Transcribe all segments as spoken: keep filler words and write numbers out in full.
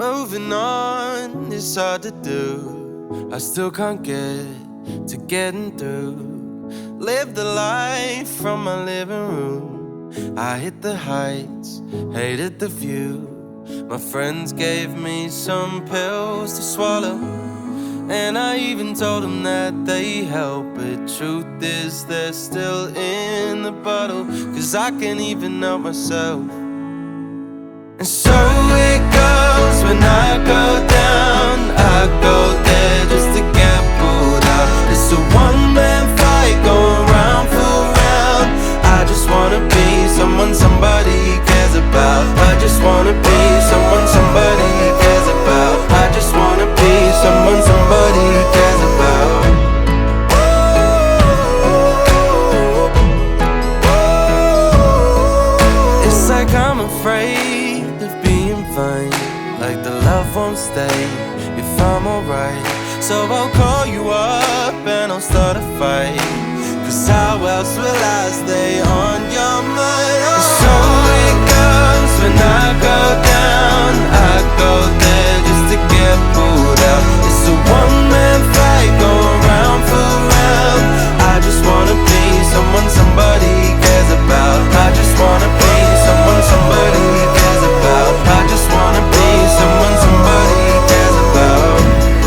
Moving on is hard to do. I still can't get to getting through. Live the life from my living room. I hit the heights, hated the view. My friends gave me some pills to swallow, and I even told them that they help. But truth is they're still in the bottle, 'cause I can't even help myself. And so it goes when I go down, I go there just to get pulled out. It's a one-man fight going round for round. I just wanna be someone somebody cares about. I just wanna be someone somebody cares about. I just wanna be someone somebody cares about. It's like I'm afraid of being fine, like the love won't stay if I'm alright. So I'll call you up and I'll start a fight, 'cause how else will I stay on your mind? Oh. So it goes when I go down, I go there just to get pulled out. It's a one-man fight going round for round. I just wanna be someone somebody cares about. I just wanna be someone somebody cares about. I just wanna be someone somebody cares about.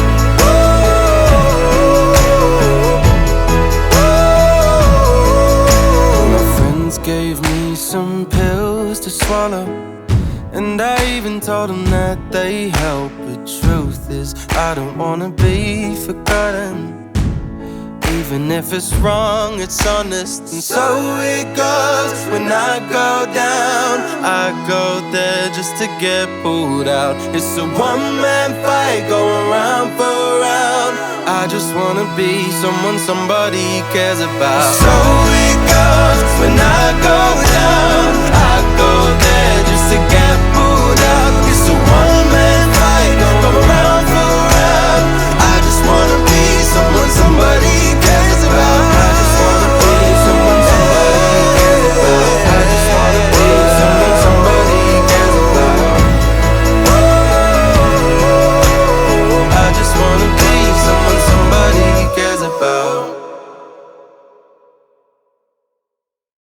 My friends gave me some pills to swallow, and I even told them that they help. But truth is, I don't wanna be forgotten. Even if it's wrong, it's honest. And so it goes when I go down, I go there just to get pulled out. It's a one-man fight going round for round. I just wanna be someone somebody cares about. So it goes when I go down, I go there just to get